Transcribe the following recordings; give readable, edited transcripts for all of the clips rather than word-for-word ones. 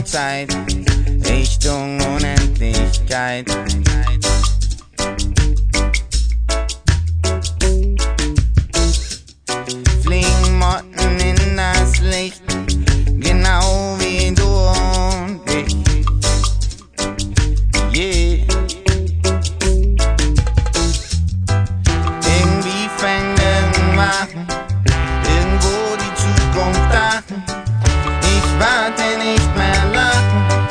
Zeit Richtung Unendlichkeit. Fliegen Motten in das Licht, genau wie du und ich. Yeah. Irgendwie fängt irgendwann irgendwo die Zukunft an. Ich warte nicht mehr lang.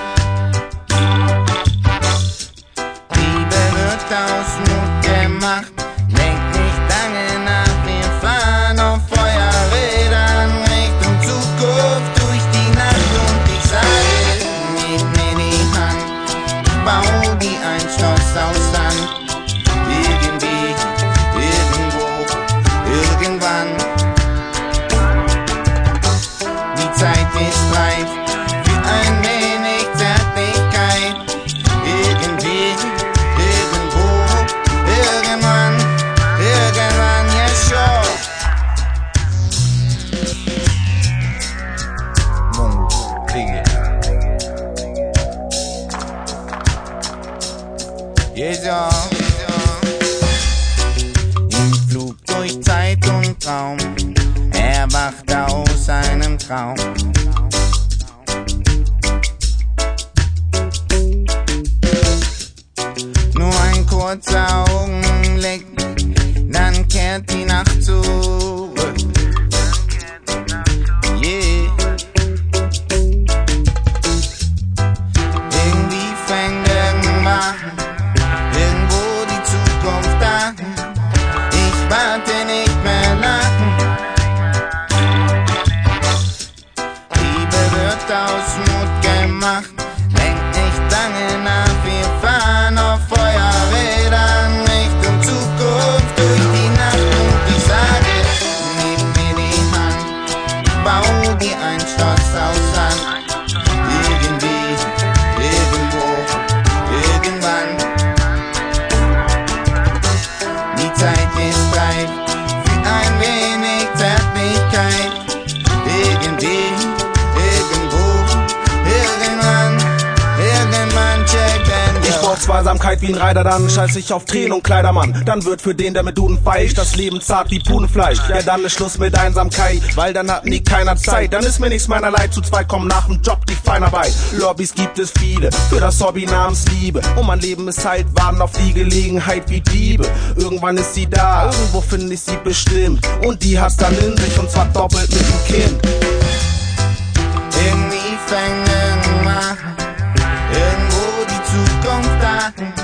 Liebe wird aus Mut gemacht. Denk nicht lange nach, wir fahren auf Feuerrädern Richtung Zukunft durch die Nacht. Und ich sage, gib mir die Hand, bau wie ein Schloss aus Sand. Irgendwie, irgendwo, irgendwann. Die Zeit ist reif für ein wenig Zärtlichkeit. Irgendwie, irgendwo, irgendwann, irgendwann, ja schon. Yeah. Im Flug durch Zeit und Traum, erwacht aus einem Traum. Nur ein kurzer Augenblick, dann kehrt die Nacht zurück. Yeah. Irgendwie fängt irgendwann irgendwo die Zukunft an. Ich warte nicht mehr lang. Liebe wird aus Mut gemacht. Denk nicht lange nach, wir fahren auf Feuerrädern Richtung Zukunft durch die Nacht. Und ich sage, gib mir die Hand, bau wie ein Schloss aus Sand. Irgendwie, irgendwo, irgendwann. Die Zeit ist reif für ein wenig Zärtlichkeit. Irgendwie, irgendwo, irgendwann, irgendwann checken. Ich brauch Zweisamkeit wie ein Reiter, dann scheiß ich auf Tränen und Kleidermann. Dann wird für den, der mit Duden feicht, das Leben zart wie Pudenfleisch. Ja, dann ist Schluss mit Einsamkeit, weil dann hat nie keiner Zeit. Dann ist mir nichts meinerlei, zu zweit kommen nach dem Job die Feinarbeit. Lobbys gibt es viele, für das Hobby namens Liebe. Und mein Leben ist halt warten auf die Gelegenheit wie Diebe. Irgendwann ist sie da, irgendwo finde ich sie bestimmt. Und die hat's dann in sich, und zwar doppelt mit dem Kind. Irgendwie fängt irgendwann irgendwo die Zukunft an.